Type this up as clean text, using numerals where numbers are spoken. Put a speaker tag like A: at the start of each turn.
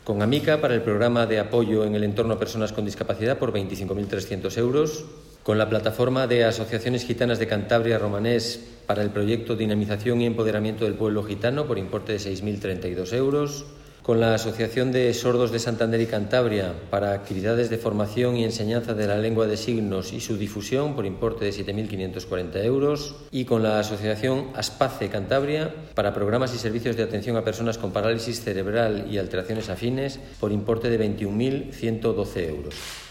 A: Con Amica para el programa de apoyo en el entorno a personas con discapacidad por 25.300 euros. Con la plataforma de asociaciones gitanas de Cantabria Romanés para el proyecto Dinamización y Empoderamiento del Pueblo Gitano por importe de 6.032 euros. Con la Asociación de Sordos de Santander y Cantabria para actividades de formación y enseñanza de la lengua de signos y su difusión por importe de 7.540 euros. Y con la Asociación Aspace Cantabria para programas y servicios de atención a personas con parálisis cerebral y alteraciones afines por importe de 21.112 euros.